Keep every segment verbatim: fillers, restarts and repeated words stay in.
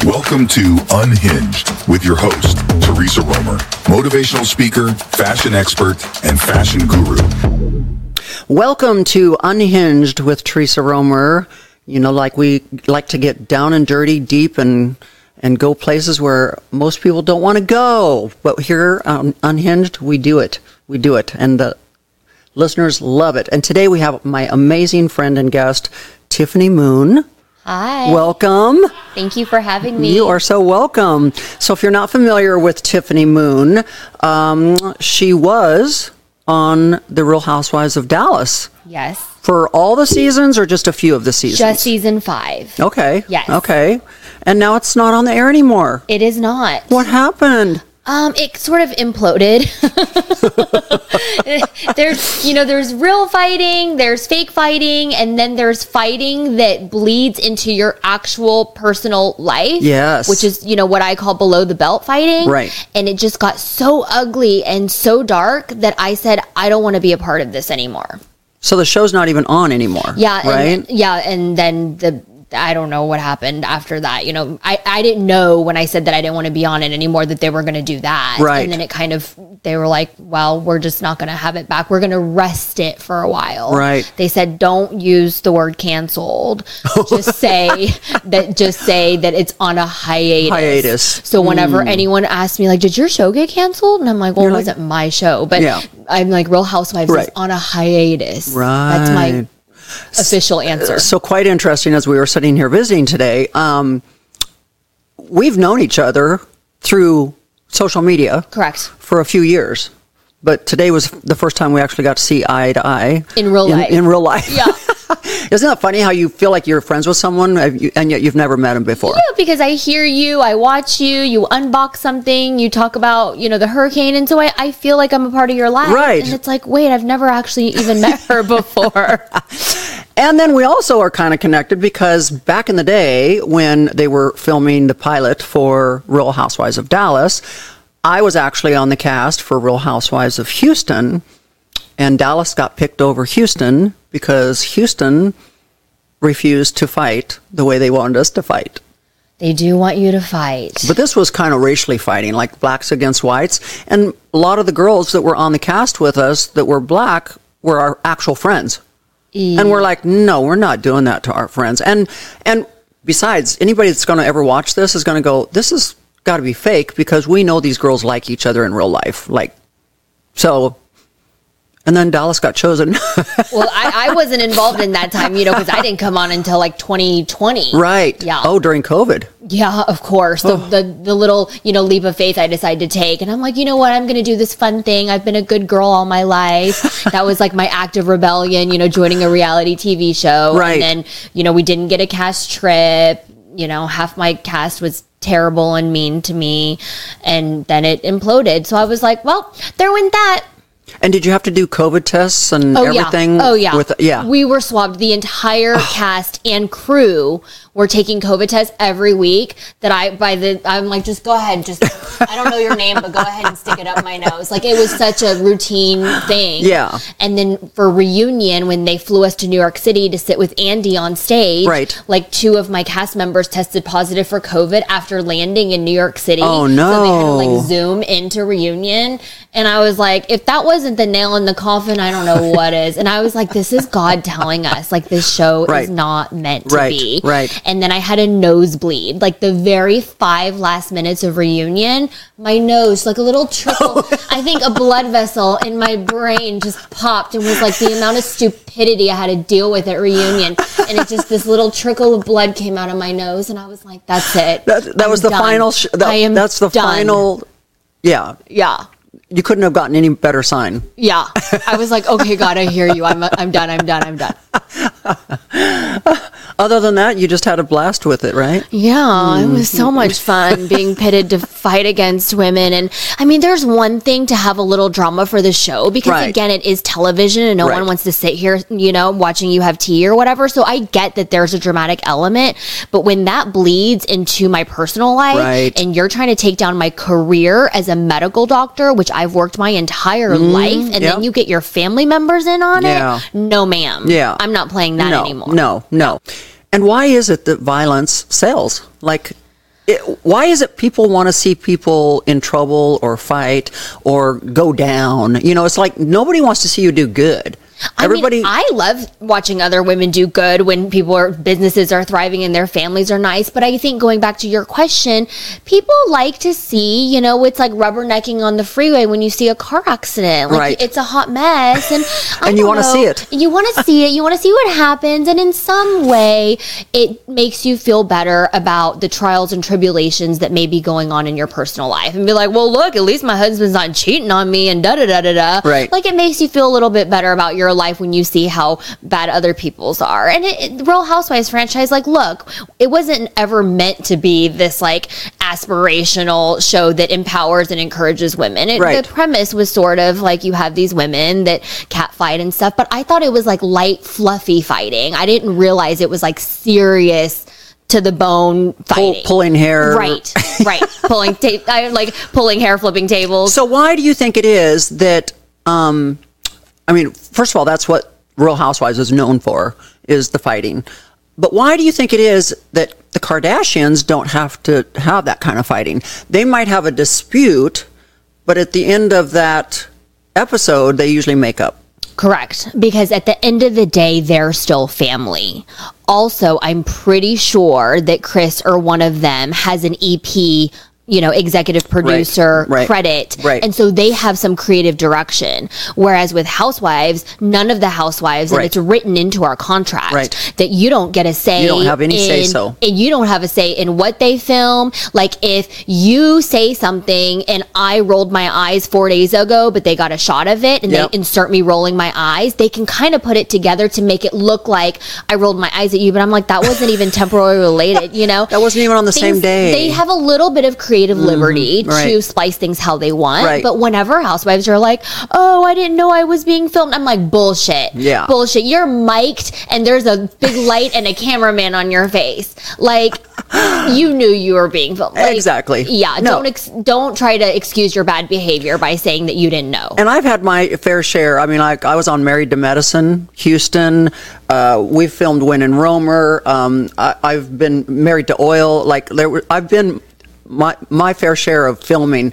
Welcome to Unhinged with your host, Teresa Romer, motivational speaker, fashion expert, and fashion guru. Welcome to Unhinged with Teresa Romer. You know, like we like to get down and dirty, deep, and and go places where most people don't want to go. But here on Unhinged, we do it. We do it. And the listeners love it. And today we have my amazing friend and guest, Tiffany Moon. Hi. Welcome. Thank you for having me. You are so welcome. So if you're not familiar with Tiffany Moon, um, she was on The Real Housewives of Dallas. Yes. For all the seasons or just a few of the seasons? Just season five. Okay. Yes. Okay. And now it's not on the air anymore. It is not. What happened? Um, it sort of imploded. There's, you know, there's real fighting, there's fake fighting, and then there's fighting that bleeds into your actual personal life. Yes. Which is, you know, what I call below the belt fighting. Right. And it just got so ugly and so dark that I said, I don't want to be a part of this anymore. So the show's not even on anymore. Yeah. Right? And, yeah. And then the, I don't know what happened after that. You know, I, I didn't know when I said that I didn't want to be on it anymore that they were going to do that. Right. And then it kind of, they were like, well, we're just not going to have it back. We're going to rest it for a while. Right. They said, don't use the word canceled. Just say that, just say that it's on a hiatus. Hiatus. So whenever mm. anyone asks me, like, did your show get canceled? And I'm like, well, You're it wasn't like, my show. But yeah. I'm like, Real Housewives right. is on a hiatus. Right. That's my official answer. So quite interesting as we were sitting here visiting today. Um, we've known each other through social media. Correct. For a few years. But today was the first time we actually got to see eye to eye. In real life. In, in real life. Yeah. Isn't that funny how you feel like you're friends with someone and yet you've never met him before? Yeah, because I hear you, I watch you, you unbox something, you talk about, you know, the hurricane. And so I, I feel like I'm a part of your life. Right. And it's like, wait, I've never actually even met her before. And then we also are kind of connected because back in the day when they were filming the pilot for Real Housewives of Dallas, I was actually on the cast for Real Housewives of Houston, and Dallas got picked over Houston because Houston refused to fight the way they wanted us to fight. They do want you to fight. But this was kind of racially fighting, like blacks against whites. And a lot of the girls that were on the cast with us that were black were our actual friends. E- and we're like, no, we're not doing that to our friends. And and besides, anybody that's going to ever watch this is going to go, this has got to be fake because we know these girls like each other in real life. Like, so... And then Dallas got chosen. Well, I, I wasn't involved in that time, you know, because I didn't come on until like twenty twenty. Right. Yeah. Oh, during COVID. Yeah, of course. The, oh. the the little, you know, leap of faith I decided to take. And I'm like, you know what? I'm going to do this fun thing. I've been a good girl all my life. That was like my act of rebellion, you know, joining a reality T V show. Right. And then, you know, we didn't get a cast trip. You know, half my cast was terrible and mean to me. And then it imploded. So I was like, well, there went that. And did you have to do COVID tests and oh, everything? Yeah. Oh, yeah. With, yeah. We were swabbed. The entire cast and crew were taking COVID tests every week that I, by the, I'm like, just go ahead. Just, I don't know your name, but go ahead and stick it up my nose. Like, it was such a routine thing. Yeah. And then for reunion, when they flew us to New York City to sit with Andy on stage, right. like two of my cast members tested positive for COVID after landing in New York City. Oh, no. So they had to like zoom into reunion. And I was like, if that wasn't the nail in the coffin, I don't know what is. And I was like, this is God telling us, like, this show right. is not meant to right. be. Right. And then I had a nosebleed, like the very five last minutes of reunion, my nose, like a little trickle, oh. I think a blood vessel in my brain just popped and was like the amount of stupidity I had to deal with at reunion. And it just, this little trickle of blood came out of my nose. And I was like, that's it. That, that was the done. final, sh- that, I am that's the done. final, yeah. Yeah. You couldn't have gotten any better sign. Yeah. I was like, okay, God, I hear you. I'm I'm done. I'm done. I'm done. Other than that, you just had a blast with it, right? Yeah, mm. It was so much fun being pitted to fight against women. And I mean, there's one thing to have a little drama for the show because, right. again, it is television and no right. one wants to sit here, you know, watching you have tea or whatever. So I get that there's a dramatic element. But when that bleeds into my personal life right. and you're trying to take down my career as a medical doctor, which I've worked my entire mm, life, and yep. then you get your family members in on yeah. it, no, ma'am. Yeah. I'm not playing that no, anymore. No, no. And why is it that violence sells? Like, it, why is it people want to see people in trouble or fight or go down? You know, it's like nobody wants to see you do good. I Everybody, mean, I love watching other women do good when people are, businesses are thriving and their families are nice. But I think going back to your question, people like to see, you know, it's like rubbernecking on the freeway when you see a car accident. Like, right. It's a hot mess. And, I and you want to see it. You want to see it. You want to see what happens. And in some way, it makes you feel better about the trials and tribulations that may be going on in your personal life. And be like, well, look, at least my husband's not cheating on me and da-da-da-da-da. Right. Like, it makes you feel a little bit better about your life when you see how bad other people's are. And it, it, Real Housewives franchise, like, look, it wasn't ever meant to be this like aspirational show that empowers and encourages women. It, right. The premise was sort of like you have these women that catfight and stuff, but I thought it was like light, fluffy fighting. I didn't realize it was like serious to the bone fighting. Pull, pulling hair. Right, right. pulling tape, I like pulling hair, flipping tables. So why do you think it is that, um, I mean, first of all, that's what Real Housewives is known for, is the fighting. But why do you think it is that the Kardashians don't have to have that kind of fighting? They might have a dispute, but at the end of that episode, they usually make up. Correct. Because at the end of the day, they're still family. Also, I'm pretty sure that Chris or one of them has an E P, you know, executive producer right, right, credit. Right. And so they have some creative direction. Whereas with Housewives, none of the Housewives, right. and it's written into our contract right. that you don't get a say. You don't have any in, say so. And you don't have a say in what they film. Like if you say something and I rolled my eyes four days ago, but they got a shot of it and yep. they insert me rolling my eyes, they can kind of put it together to make it look like I rolled my eyes at you. But I'm like, that wasn't even temporally related, you know? That wasn't even on the Things, same day. They have a little bit of creative liberty mm-hmm. right. to splice things how they want. Right. But whenever Housewives are like, oh, I didn't know I was being filmed, I'm like, bullshit. Yeah. Bullshit. You're mic'd and there's a big light and a cameraman on your face. Like, you knew you were being filmed. Like, exactly. Yeah. No. Don't ex- don't try to excuse your bad behavior by saying that you didn't know. And I've had my fair share. I mean, like I was on Married to Medicine, Houston. Uh, we've filmed Win and Romer. Um, I, I've been married to oil. Like there were, I've been my my fair share of filming.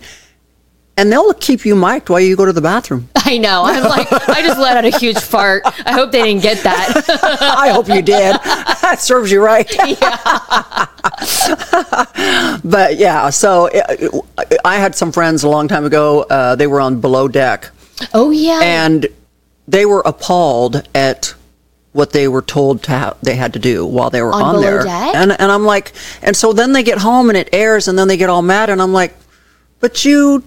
And they'll keep you mic'd while you go to the bathroom. I know. I'm like, I just let out a huge fart. I hope they didn't get that. I hope you did. That serves you right. Yeah. But yeah, so it, I had some friends a long time ago. Uh, they were on Below Deck. Oh, yeah. And they were appalled at what they were told to ha- they had to do while they were on, on Below there. Deck? And and I'm like, and so then they get home and it airs, and then they get all mad, and I'm like, but you,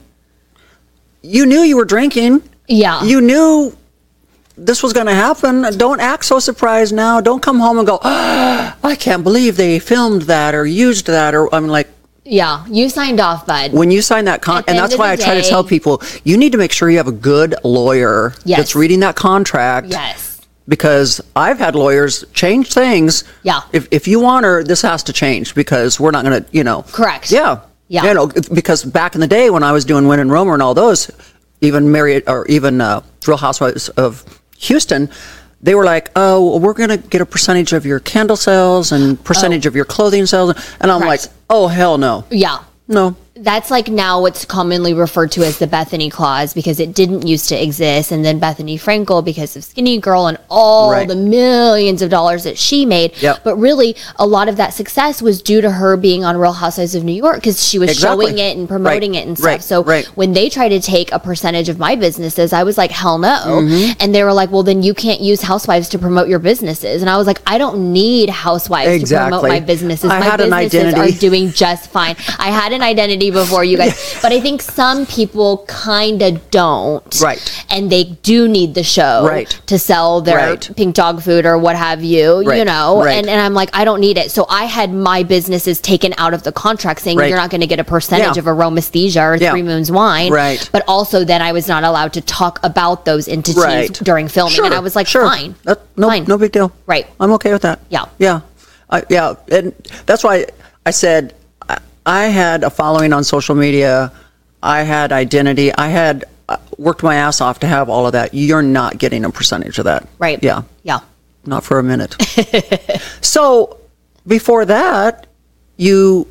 you knew you were drinking. Yeah. You knew this was going to happen. Don't act so surprised now. Don't come home and go, oh, I can't believe they filmed that or used that. Or I'm like, yeah, you signed off, bud. when you sign that con, and that's why I try to tell people, you need to make sure you have a good lawyer yes. that's reading that contract. Yes. Because I've had lawyers change things. Yeah. If if you want her, this has to change because we're not going to, you know. Correct. Yeah. Yeah. You know, because back in the day when I was doing Win and Romer and all those, even Marriott or even uh, Real Housewives of Houston, they were like, oh, we're going to get a percentage of your candle sales and percentage Oh. of your clothing sales. And I'm Correct. like, oh, hell no. Yeah. No. That's like now what's commonly referred to as the Bethany Clause because it didn't used to exist. And then Bethany Frankel because of Skinny Girl and all Right. the millions of dollars that she made. Yep. But really, a lot of that success was due to her being on Real Housewives of New York because she was Exactly. showing it and promoting Right. it and stuff. Right. So Right. when they tried to take a percentage of my businesses, I was like, hell no. Mm-hmm. And they were like, well, then you can't use Housewives to promote your businesses. And I was like, I don't need Housewives Exactly. to promote my businesses. I My had an businesses identity. are doing just fine. I had an identity before you guys. But I think some people kind of don't. Right. And they do need the show Right. to sell their Right. pink dog food or what have you, Right. you know? Right. And, and I'm like, I don't need it. So I had my businesses taken out of the contract saying Right. you're not going to get a percentage Yeah. of Aromasthesia or Yeah. Three Moons Wine. Right. But also then I was not allowed to talk about those entities Right. during filming. Sure. And I was like, sure. fine. That, no, fine. no big deal. Right. I'm okay with that. Yeah. Yeah. I, yeah. And that's why I said I, I had a following on social media. I had identity. I had uh, worked my ass off to have all of that. You're not getting a percentage of that. Right. Yeah. Yeah. Not for a minute. So before that, you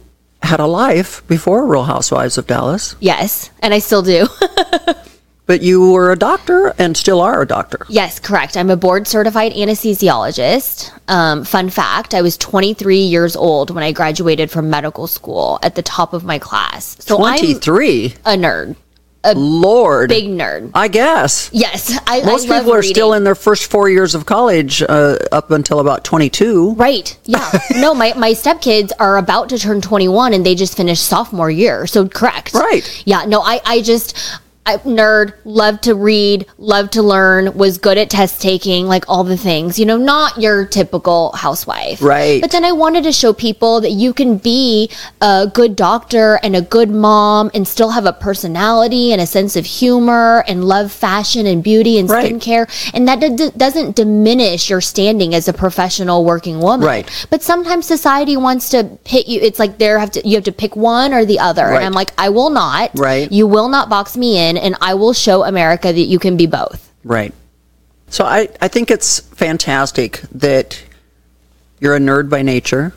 had a life before Real Housewives of Dallas. Yes, and I still do. But you were a doctor and still are a doctor. Yes, correct. I'm a board certified anesthesiologist. Um, fun fact, I was twenty-three years old when I graduated from medical school at the top of my class. So twenty-three? I'm a nerd. A Lord. Big nerd. I guess. Yes. I, Most I people are reading. still in their first four years of college uh, up until about twenty-two. Right. Yeah. No, my, my stepkids are about to turn twenty-one and they just finished sophomore year. So correct. Right. Yeah. No, I, I just... I, nerd, loved to read, loved to learn, was good at test taking, like all the things, you know, not your typical housewife. Right. But then I wanted to show people that you can be a good doctor and a good mom and still have a personality and a sense of humor and love fashion and beauty and right. skincare. And that d- doesn't diminish your standing as a professional working woman. Right. But sometimes society wants to pit you. It's like there have to, you have to pick one or the other. Right. And I'm like, I will not. Right. You will not box me in. And I will show America that you can be both. Right. So I, I think it's fantastic that you're a nerd by nature,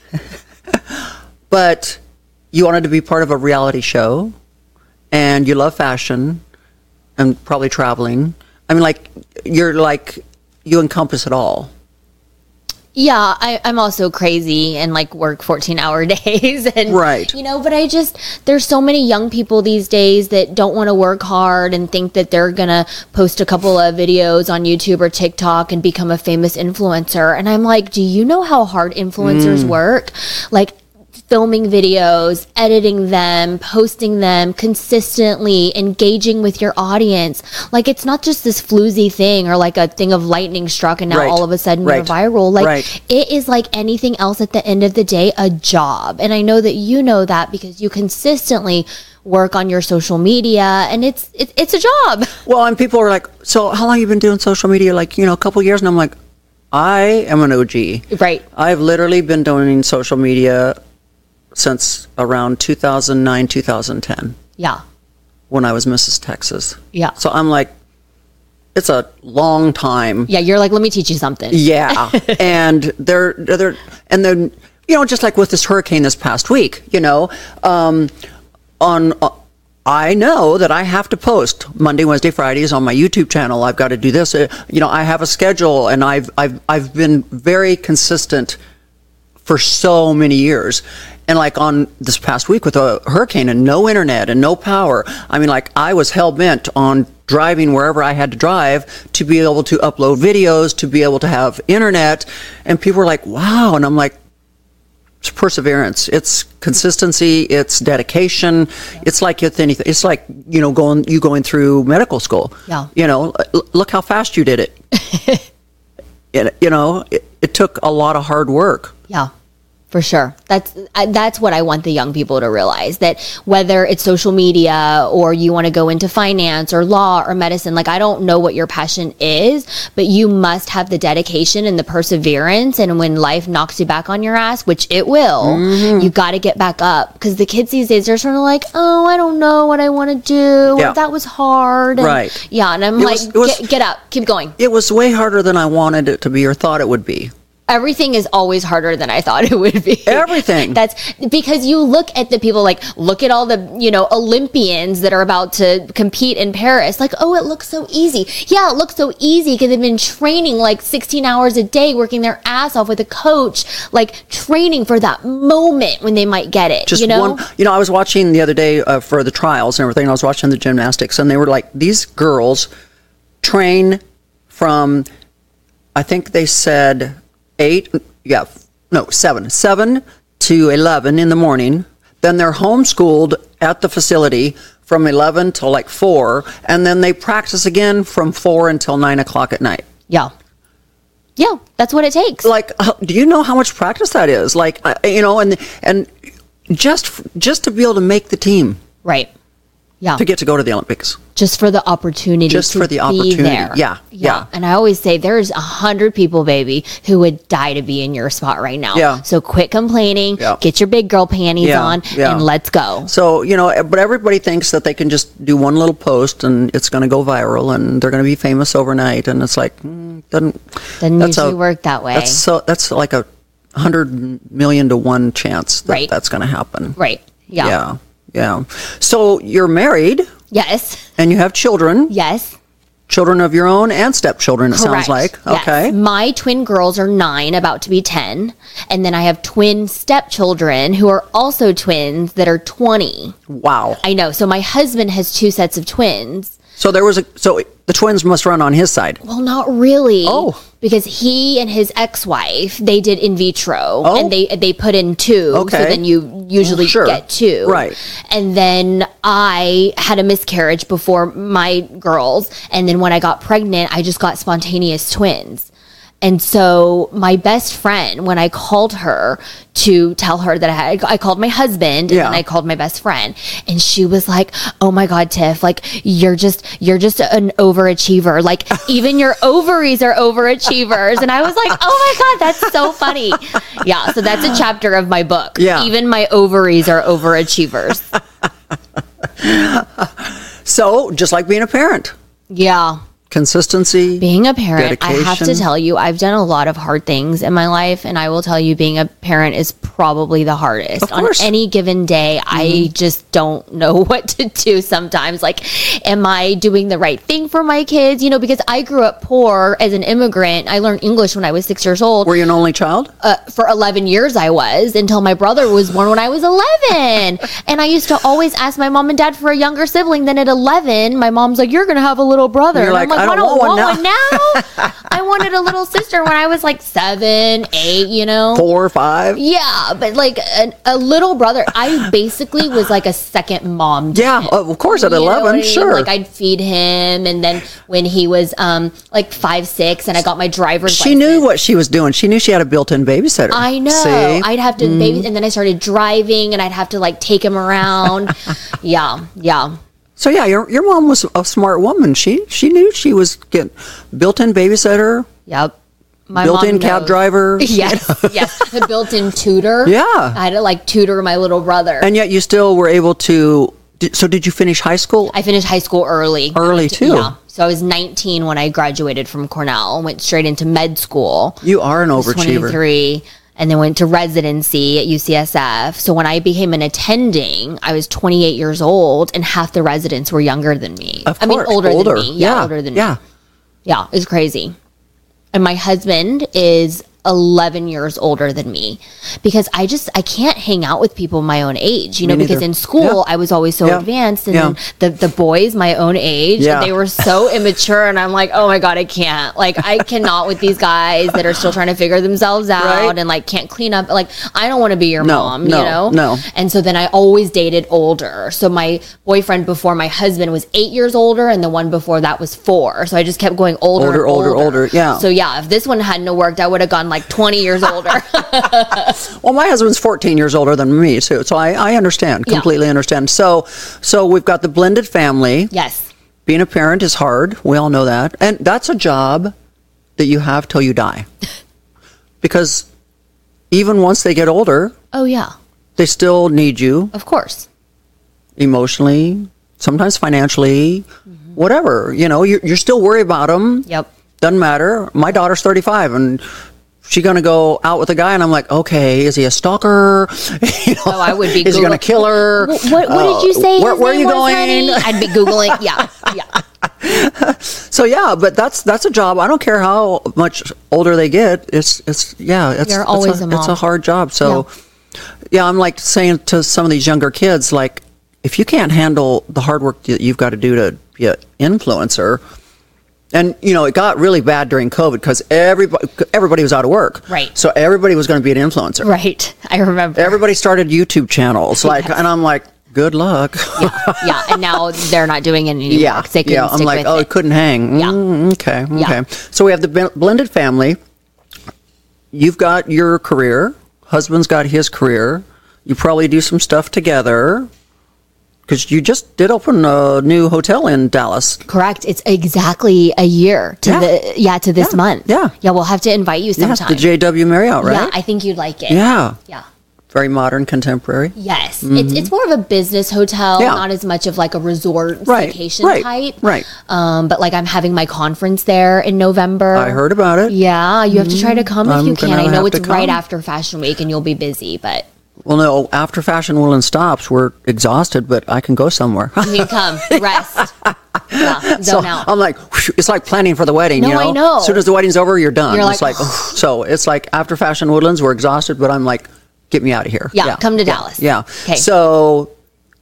but you wanted to be part of a reality show, and you love fashion and probably traveling. I mean, like, you're like, you encompass it all. Yeah, I, I'm also crazy and like work fourteen hour days. And, right. You know, but I just, there's so many young people these days that don't want to work hard and think that they're going to post a couple of videos on YouTube or TikTok and become a famous influencer. And I'm like, do you know how hard influencers mm. work? Like, filming videos, editing them, posting them consistently, engaging with your audience. Like, it's not just this floozy thing or like a thing of lightning struck and now right. all of a sudden right. you're viral. Like, right. it is like anything else at the end of the day, a job. And I know that you know that because you consistently work on your social media, and it's it, it's a job. Well, and people are like, so how long have you been doing social media? Like, you know, a couple years. And I'm like, I am an O G. Right. I've literally been doing social media since around two thousand nine, two thousand ten. Yeah. When I was Missus Texas. Yeah. So I'm like, it's a long time. Yeah, you're like, let me teach you something. Yeah. and they're, they're, and then, you know, just like with this hurricane this past week, you know, um, on, uh, I know that I have to post Monday, Wednesday, Fridays on my YouTube channel. I've got to do this. Uh, you know, I have a schedule, and I've, I've, I've been very consistent for so many years. And like on this past week with a hurricane and no internet and no power, I mean, like, I was hell bent on driving wherever I had to drive to be able to upload videos, to be able to have internet. And people were like, wow. And I'm like, it's perseverance. It's consistency. It's dedication. Yeah. It's like with anything. It's like, you know, going, you going through medical school. Yeah. You know, look how fast you did it. it you know, it, it took a lot of hard work. Yeah. For sure. That's that's what I want the young people to realize, that whether it's social media or you want to go into finance or law or medicine, like, I don't know what your passion is, but you must have the dedication and the perseverance. And when life knocks you back on your ass, which it will, mm-hmm. you got to get back up. Because the kids these days are sort of like, oh, I don't know what I want to do. Yeah. That was hard. And, right. Yeah. And I'm it like, was, was, get, get up, keep going. It was way harder than I wanted it to be or thought it would be. Everything is always harder than I thought it would be. Everything. That's because you look at the people, like, look at all the, you know, Olympians that are about to compete in Paris. Like, oh, it looks so easy. Yeah, it looks so easy because they've been training like sixteen hours a day, working their ass off with a coach, like training for that moment when they might get it. Just you know? one, you know, I was watching the other day uh, for the trials and everything. I was watching the gymnastics, and they were like, these girls train from, I think they said, eight, yeah, no, seven, seven to eleven in the morning. Then they're homeschooled at the facility from eleven till like four, and then they practice again from four until nine o'clock at night. Yeah. Yeah, that's what it takes. Like, do you know how much practice that is? Like, you know, and and just just to be able to make the team. Right. Yeah. To get to go to the Olympics. Just for the opportunity Just to for the be opportunity. there. Yeah, yeah. Yeah. And I always say there's a hundred people, baby, who would die to be in your spot right now. Yeah. So quit complaining, yeah. get your big girl panties yeah. on, yeah. and let's go. So, you know, but everybody thinks that they can just do one little post and it's going to go viral and they're going to be famous overnight. And it's like, mm, doesn't, Doesn't that's usually a, work that way. That's so, that's like a one hundred million to one chance that right. that's going to happen. Right. Yeah. Yeah. Yeah. So you're married. Yes. And you have children. Yes. Children of your own and stepchildren, it Correct. sounds like. Yes. Okay. My twin girls are nine, about to be ten. And then I have twin stepchildren who are also twins that are twenty. Wow. I know. So my husband has two sets of twins. So there was a, so the twins must run on his side. Well, not really. Oh. Because he and his ex-wife, they did in vitro. Oh. And they they put in two. Okay. So then you usually Sure. get two. Right. And then I had a miscarriage before my girls. And then when I got pregnant, I just got spontaneous twins. And so my best friend, when I called her to tell her that I had, I called my husband and Yeah. then I called my best friend, and she was like, "Oh my God, Tiff, like you're just, you're just an overachiever. Like even your ovaries are overachievers." And I was like, "Oh my God, that's so funny." Yeah. So that's a chapter of my book. Yeah. Even my ovaries are overachievers. So just like being a parent, Yeah. consistency. Being a parent, I have to dedication. tell you, I've done a lot of hard things in my life, and I will tell you, being a parent is probably the hardest. Of course. On any given day, I just don't know what to do sometimes. Like, am I doing the right thing for my kids? You know, because I grew up poor as an immigrant. I learned English when I was six years old. Were you an only child? Uh, for eleven years I was, until my brother was born when I was eleven. And I used to always ask my mom and dad for a younger sibling. Then at eleven, my mom's like, "You're going to have a little brother." You're And I'm like, like, "I "I don't don't want want one one now." I wanted a little sister when I was like seven, eight, you know? Four or five? Yeah, but like a, a little brother. I basically was like a second mom to Yeah, him. of course, at You know what I eleven, mean? sure. Like I'd feed him, and then when he was um like five, six, and I got my driver's She license. knew what she was doing. She knew she had a built-in babysitter. I know. See? Mm-hmm. I'd have to baby, and then I started driving, and I'd have to like take him around. yeah, yeah. So yeah, your your mom was a smart woman. She she knew she was getting built-in babysitter, Yep. My built-in mom cab knows. driver. Yes, yes. The built-in tutor. Yeah. I had to like tutor my little brother. And yet you still were able to. did- So did you finish high school? I finished high school early. Early, I went to- too. Yeah. So I was nineteen when I graduated from Cornell. Went straight into med school. You are an I was overachiever. twenty-three, and then went to residency at U C S F. So when I became an attending, I was twenty-eight years old, and half the residents were younger than me. Of I mean, course, older, older. than me. Yeah, Yeah, older than yeah. me. Yeah, it was crazy. And my husband is eleven years older than me, because I just I can't hang out with people my own age, you Me know, because neither. in school Yeah. I was always so Yeah. advanced, and Yeah. then the the boys my own age, Yeah. they were so immature, and I'm like, oh my God, I can't, like I cannot with these guys that are still trying to figure themselves out, Right. and like can't clean up. Like I don't want to be your No, mom, no, you know. no. And so then I always dated older. So my boyfriend before my husband was eight years older, and the one before that was four. So I just kept going older, Older, and older, older, yeah. So yeah, if this one hadn't have worked, I would have gone like twenty years older. Well, my husband's fourteen years older than me too, so I, I understand, Yeah. completely understand. So, so we've got the blended family. Yes. Being a parent is hard. We all know that, and that's a job that you have till you die, because even once they get older, Oh yeah. they still need you Of course. emotionally, sometimes financially, whatever. You know, you're, you're still worried about them. Yep. Doesn't matter. My daughter's thirty-five, and she's going to go out with a guy, and I'm like, okay, is he a stalker? You know, Oh, I would be. Is he going to Googling- kill her? What, what, what Uh, did you say? Where, his where are name you was, going? honey? I'd be googling. Yeah, yeah. So yeah, but that's that's a job. I don't care how much older they get. It's it's yeah. It's You're it's always a, a mom. It's a hard job. So yeah. I'm like saying to some of these younger kids, like, if you can't handle the hard work that you've got to do to be an influencer. And, you know, it got really bad during COVID because everybody, everybody was out of work. Right. So everybody was going to be an influencer. Right. I remember. Everybody started YouTube channels. Like, Yes. and I'm like, good luck. yeah, yeah. And now they're not doing it anymore. Yeah. 'Cause they couldn't yeah. I'm stick like, with oh, it. it couldn't hang. Yeah. Mm, okay. Yeah. Okay. So we have the b- blended family. You've got your career. Husband's got his career. You probably do some stuff together. Because you just did open a new hotel in Dallas. Correct. It's exactly a year to Yeah. the yeah to this Yeah. month. Yeah. Yeah. We'll have to invite you Yeah, sometime. the J W Marriott, right? Yeah, I think you'd like it. Yeah. Yeah. Very modern, contemporary. Yes. Mm-hmm. It's it's more of a business hotel, yeah. not as much of like a resort right. vacation right. type. Right. Um, but like I'm having my conference there in November. I heard about it. Yeah. You have to try to come if I'm you can. I know it's right come. after Fashion Week and you'll be busy, but. Well, no, after Fashion Woolen stops, we're exhausted, but I can go somewhere. You can come, rest. Yeah, zone so out. I'm like, whoosh, it's like planning for the wedding, no, you know? I know. As soon as the wedding's over, you're done. You're it's like, like, so it's like after Fashion Woodlands, we're exhausted, but I'm like, get me out of here. Yeah, yeah. come to yeah. Dallas. Yeah. Okay. So,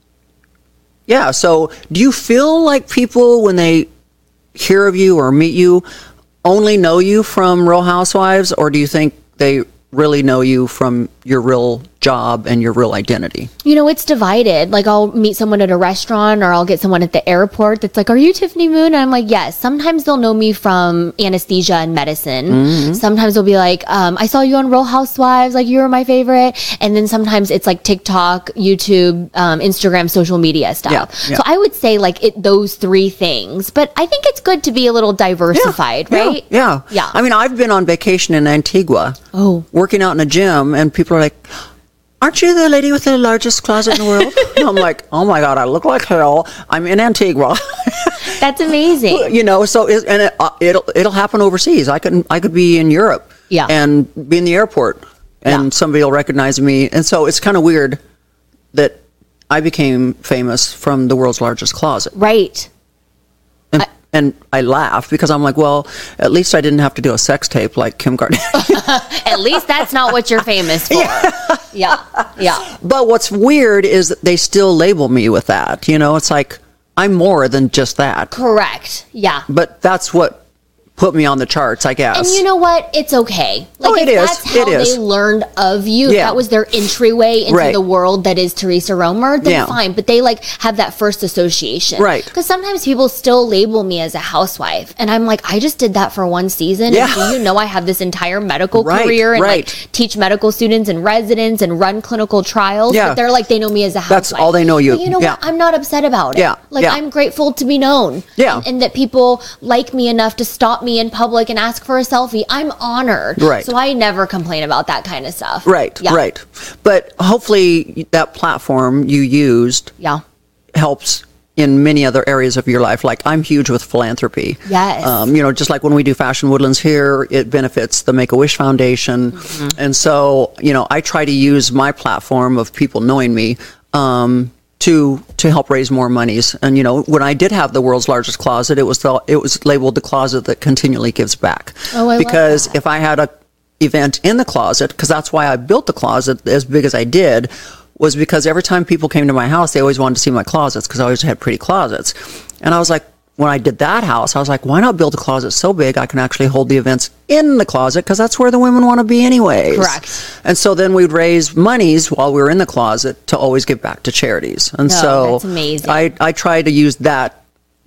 yeah. So do you feel like people, when they hear of you or meet you, only know you from Real Housewives, or do you think they really know you from your real job and your real identity? You know, it's divided. Like I'll meet someone at a restaurant or I'll get someone at the airport that's like, are you Tiffany Moon? And I'm like, yes. Sometimes they'll know me from anesthesia and medicine. Mm-hmm. Sometimes they'll be like, um, I saw you on Real Housewives, like you were my favorite. And then sometimes it's like TikTok, YouTube, um, Instagram, social media stuff. Yeah, yeah. So I would say like it, those three things, but I think it's good to be a little diversified, yeah, right? Yeah, yeah. Yeah. I mean, I've been on vacation in Antigua, oh. working out in a gym, and people are like, aren't you the lady with the largest closet in the world? And I'm like, oh my God, I look like hell. I'm in Antigua. That's amazing. You know, so it, and it, uh, it'll it'll happen overseas. I could I could be in Europe, yeah. and be in the airport, and yeah. somebody will recognize me. And so it's kind of weird that I became famous from the world's largest closet, right? And, I, and I laugh because I'm like, well, at least I didn't have to do a sex tape like Kim Kardashian. At least that's not what you're famous for. Yeah. yeah. Yeah. But what's weird is that they still label me with that. You know, it's like I'm more than just that. Correct. Yeah. But that's what put me on the charts, I guess. And you know what? It's okay. Like, oh, it if is. That's how it is. they learned of you. Yeah. That was their entryway into right. the world that is Teresa Romer. Then yeah. fine. But they like have that first association. Right. Because sometimes people still label me as a housewife. And I'm like, I just did that for one season. Yeah. And do you know I have this entire medical right. career and right. like teach medical students and residents and run clinical trials. Yeah. But they're like, they know me as a housewife. That's all they know you. But you know yeah. what? I'm not upset about it. Yeah. Like yeah. I'm grateful to be known. Yeah. And, and that people like me enough to stop me in public and ask for a selfie. I'm honored. Right. So I never complain about that kind of stuff. Right. Yeah. Right. But hopefully that platform you used yeah. helps in many other areas of your life. Like I'm huge with philanthropy. Yes. Um, you know, just like when we do Fashion Woodlands here, it benefits the Make-A-Wish Foundation. Mm-hmm. And so, you know, I try to use my platform of people knowing me, um, to to help raise more monies. And you know, when I did have the world's largest closet, it was the, it was labeled the closet that continually gives back. Oh, I because love that. If I had a event in the closet, because that's why I built the closet as big as I did, was because every time people came to my house, they always wanted to see my closets because I always had pretty closets. And I was like, when I did that house, I was like, why not build a closet so big I can actually hold the events in the closet, because that's where the women want to be anyways. Correct. And so then we'd raise monies while we were in the closet to always give back to charities. And oh, so that's amazing. I, I try to use that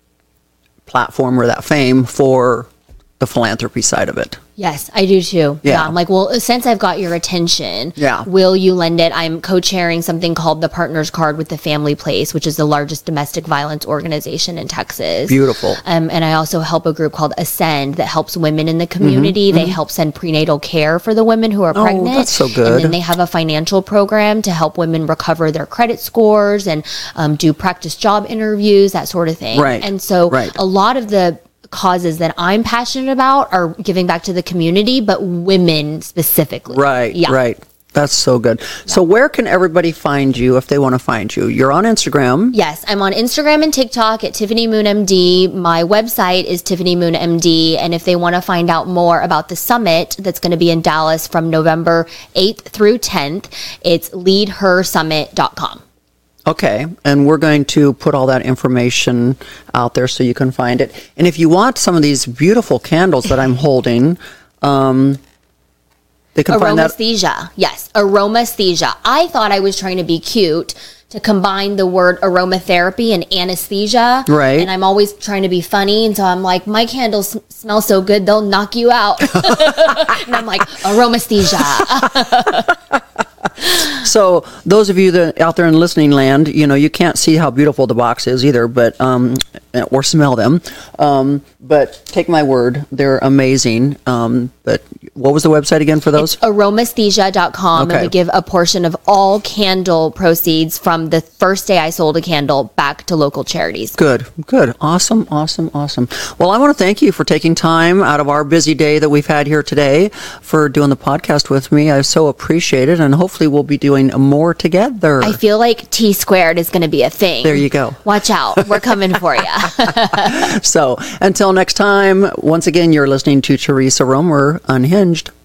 platform or that fame for the philanthropy side of it. Yes, I do too. Yeah. yeah. I'm like, well, since I've got your attention, yeah. will you lend it? I'm co-chairing something called the Partners Card with the Family Place, which is the largest domestic violence organization in Texas. Beautiful. Um, and I also help a group called Ascend that helps women in the community. Mm-hmm, they mm-hmm. help send prenatal care for the women who are oh, pregnant. That's so good. And then they have a financial program to help women recover their credit scores and um, do practice job interviews, that sort of thing. Right. And so right. a lot of the causes that I'm passionate about are giving back to the community, but women specifically. Right, yeah. right. That's so good. Yeah. So where can everybody find you if they want to find you? You're on Instagram. Yes, I'm on Instagram and TikTok at Tiffany Moon M D. My website is Tiffany Moon M D. And if they want to find out more about the summit that's going to be in Dallas from November eighth through tenth, it's lead her summit dot com. Okay, and we're going to put all that information out there so you can find it. And if you want some of these beautiful candles that I'm holding, um, they can find that. Aromasthesia, yes, aromasthesia. I thought I was trying to be cute to combine the word aromatherapy and anesthesia. Right. And I'm always trying to be funny. And so I'm like, my candles smell so good, they'll knock you out. And I'm like, aromasthesia. So those of you that out there in listening land, you know, you can't see how beautiful the box is either, but um, or smell them. Um, but take my word, they're amazing. Um, but what was the website again for those? It's aromasthesia dot com. Okay. And we give a portion of all candle proceeds from the first day I sold a candle back to local charities. Good, good. Awesome, awesome, awesome. Well, I want to thank you for taking time out of our busy day that we've had here today for doing the podcast with me. I so appreciate it, and hopefully we'll be doing more together. I feel like T squared is going to be a thing. There you go. Watch out. We're coming for you. So until next time, once again, you're listening to Teresa Romer, Unhinged.